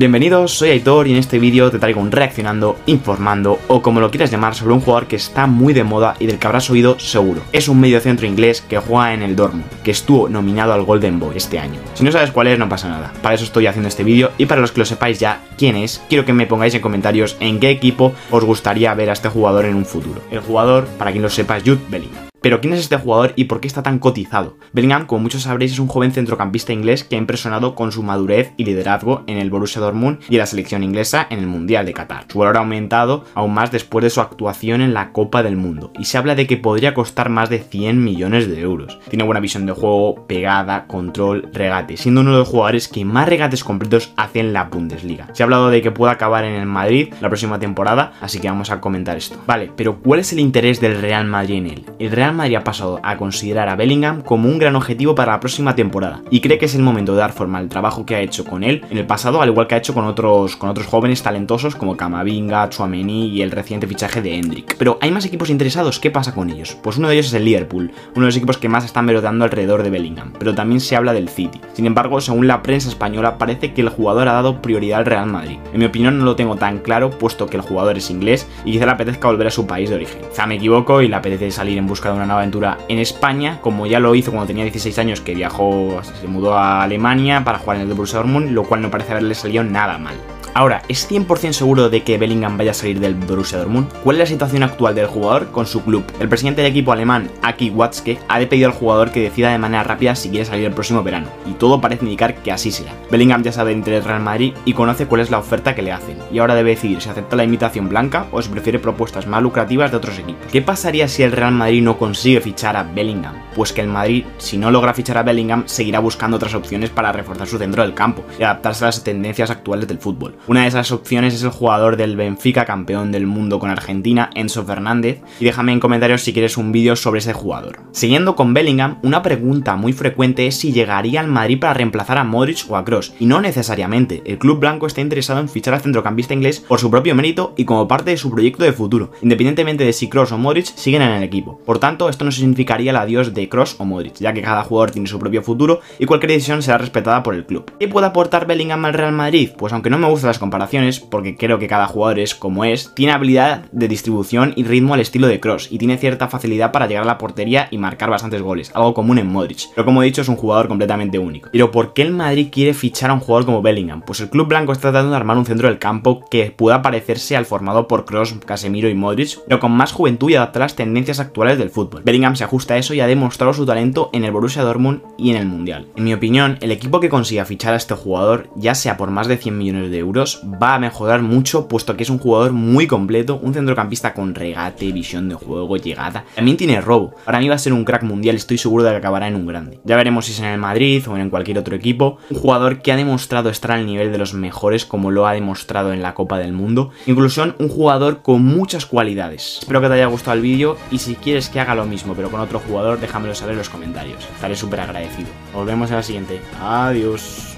Bienvenidos, soy Aitor y en este vídeo te traigo un reaccionando, informando o como lo quieras llamar sobre un jugador que está muy de moda y del que habrás oído seguro. Es un mediocentro inglés que juega en el Dortmund, que estuvo nominado al Golden Boy este año. Si no sabes cuál es, no pasa nada. Para eso estoy haciendo este vídeo y para los que lo sepáis ya quién es, quiero que me pongáis en comentarios en qué equipo os gustaría ver a este jugador en un futuro. El jugador, para quien lo sepa, es Jude Bellingham. Pero ¿quién es este jugador y por qué está tan cotizado? Bellingham, como muchos sabréis, es un joven centrocampista inglés que ha impresionado con su madurez y liderazgo en el Borussia Dortmund y en la selección inglesa en el Mundial de Qatar. Su valor ha aumentado aún más después de su actuación en la Copa del Mundo y se habla de que podría costar más de 100 millones de euros. Tiene buena visión de juego, pegada, control, regate, siendo uno de los jugadores que más regates completos hace en la Bundesliga. Se ha hablado de que pueda acabar en el Madrid la próxima temporada, así que vamos a comentar esto. Vale, pero ¿cuál es el interés del Real Madrid en él? El Real Madrid ha pasado a considerar a Bellingham como un gran objetivo para la próxima temporada y cree que es el momento de dar forma al trabajo que ha hecho con él en el pasado, al igual que ha hecho con otros jóvenes talentosos como Camavinga, Tchouaméni y el reciente fichaje de Endrick. Pero hay más equipos interesados, ¿qué pasa con ellos? Pues uno de ellos es el Liverpool, uno de los equipos que más están merodeando alrededor de Bellingham, pero también se habla del City. Sin embargo, según la prensa española, parece que el jugador ha dado prioridad al Real Madrid. En mi opinión no lo tengo tan claro, puesto que el jugador es inglés y quizá le apetezca volver a su país de origen. Quizá me equivoco y le apetece salir en busca de una nueva aventura en España, como ya lo hizo cuando tenía 16 años, que viajó, se mudó a Alemania para jugar en el Borussia Dortmund, lo cual no parece haberle salido nada mal. Ahora, ¿es 100% seguro de que Bellingham vaya a salir del Borussia Dortmund? ¿Cuál es la situación actual del jugador con su club? El presidente del equipo alemán, Aki Watzke, ha pedido al jugador que decida de manera rápida si quiere salir el próximo verano, y todo parece indicar que así será. Bellingham ya sabe del interés del Real Madrid y conoce cuál es la oferta que le hacen, y ahora debe decidir si acepta la invitación blanca o si prefiere propuestas más lucrativas de otros equipos. ¿Qué pasaría si el Real Madrid no consigue fichar a Bellingham? Pues que el Madrid, si no logra fichar a Bellingham, seguirá buscando otras opciones para reforzar su centro del campo y adaptarse a las tendencias actuales del fútbol. Una de esas opciones es el jugador del Benfica, campeón del mundo con Argentina, Enzo Fernández, y déjame en comentarios si quieres un vídeo sobre ese jugador. Siguiendo con Bellingham, una pregunta muy frecuente es si llegaría al Madrid para reemplazar a Modric o a Kroos, y no necesariamente. El club blanco está interesado en fichar al centrocampista inglés por su propio mérito y como parte de su proyecto de futuro, independientemente de si Kroos o Modric siguen en el equipo. Por tanto, esto no significaría el adiós de Kroos o Modric, ya que cada jugador tiene su propio futuro y cualquier decisión será respetada por el club. ¿Qué puede aportar Bellingham al Real Madrid? Pues aunque no me gustan las comparaciones, porque creo que cada jugador es como es, tiene habilidad de distribución y ritmo al estilo de Kroos y tiene cierta facilidad para llegar a la portería y marcar bastantes goles, algo común en Modric, pero como he dicho es un jugador completamente único. Pero ¿por qué el Madrid quiere fichar a un jugador como Bellingham? Pues el club blanco está tratando de armar un centro del campo que pueda parecerse al formado por Kroos, Casemiro y Modric, pero con más juventud y adaptar las tendencias actuales del fútbol. Bellingham se ajusta a eso y ha demostrado su talento en el Borussia Dortmund y en el Mundial. En mi opinión, el equipo que consiga fichar a este jugador, ya sea por más de 100 millones de euros, va a mejorar mucho, puesto que es un jugador muy completo, un centrocampista con regate, visión de juego, llegada, también tiene robo. Para mí va a ser un crack mundial y estoy seguro de que acabará en un grande. Ya veremos si es en el Madrid o en cualquier otro equipo. Un jugador que ha demostrado estar al nivel de los mejores, como lo ha demostrado en la Copa del Mundo. Incluso un jugador con muchas cualidades. Espero que te haya gustado el vídeo y si quieres que haga lo mismo pero con otro jugador, déjamelo saber en los comentarios. Estaré súper agradecido. Nos vemos en la siguiente. Adiós.